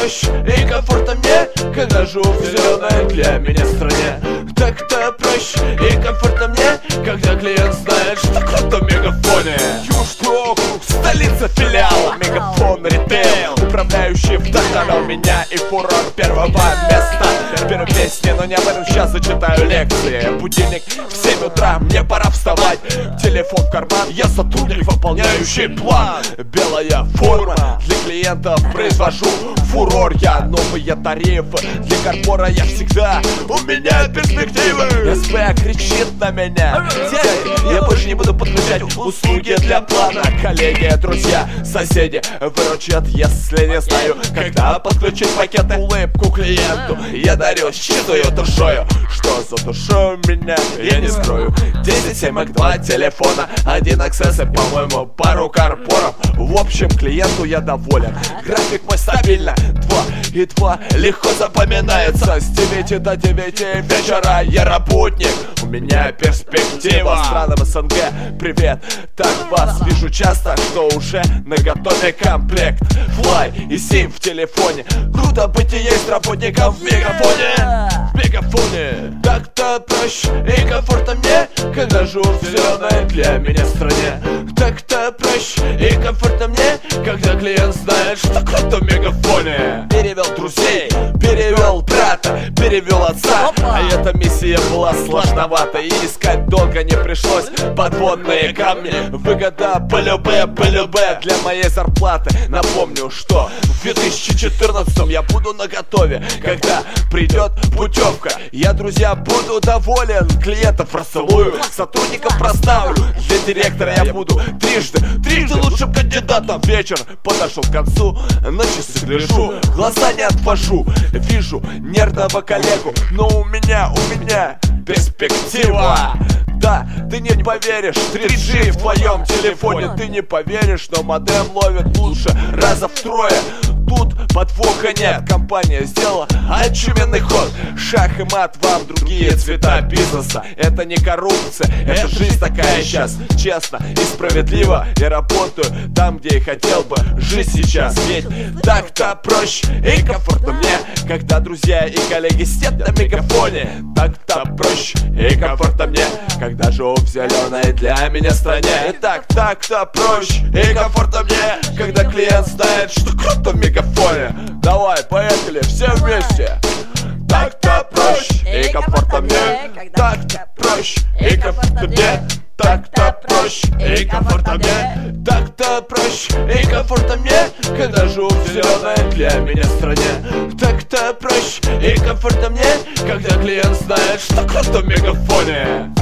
проще и комфортно мне, когда живу в зеленой для меня стране. Так-то проще и комфортно мне, когда клиент знает, что круто в Мегафоне. Южный округ, столица филиала Мегафон ритейл. Управляющий вдохновил меня и фурор первого места. Первой песни, но не об этом сейчас зачитаю лекции. Будильник в 7 утра, мне пора вставать. Телефон в карман, я сотрудник, выполняющий план. Белая форма, для клиентов произвожу фурор. Я новые тарифы, для корпора я всегда, у меня перспективы. СП кричит на меня: дядя, я больше не буду подключать услуги для плана. Коллеги, друзья, соседи выручат, если не знаю, когда подключить пакеты. Улыбку клиенту я дарю, считаю душою. Что за душу меня, я не скрою. 10 7 2 телефона, 1 аксесс и, по-моему, пару карпоров. В общем, клиенту я доволен. График мой стабильно 2 и 2 легко запоминается. С 9 до 9 вечера я работник, у меня перспектива. Странам СНГ, привет, так вас вижу часто, что уже наготове комплект. Флай и сим в телефоне, круто быть и есть работником в Мегафоне. В Мегафоне так-то проще и комфортно мне, когда живу в зеленой для меня стране. Так-то проще и комфортно мне, когда клиент знает, что круто в Мегафоне. Перевел друзей, перевел брата, перевел отца, а эта миссия была сложновата, и искать долго не пришлось подводные камни. Выгода БЛБ для моей зарплаты. Напомню, что в 2014 я буду наготове, когда придет путевка. Я, друзья, буду доволен, клиентов расцелую, сотрудников проставлю. Для директора я буду трижды лучшим кандидатом. Вечер подошел к концу, на часы гляжу, глаза не отвожу. Вижу нервного коллегу, но у меня перспектива. Да, ты не поверишь, 3G в твоем телефоне. Ты не поверишь, но модем ловит лучше раза втрое. Тут подвоха нет, компания сделала очуменный ход. Шах и мат вам другие цвета бизнеса. Это не коррупция, это жизнь такая сейчас. Честно и справедливо я работаю там, где я хотел бы жить сейчас. Ведь так-то проще и комфортно мне, когда друзья и коллеги сидят на Мегафоне. Так-то проще и комфортно мне, когда живу в зеленой для меня стране. Итак, так-то проще и комфортно мне, когда клиент знает, что круто в Мегафоне. Давай, поехали, все вместе. Так-то проще и комфортно мне, так-то проще и комфортно мне, так-то проще и комфортно мне, так-то проще и комфортно мне, когда живу в зеленой для меня стране. Так-то проще и комфортно мне, когда клиент знает, что круто в Мегафоне.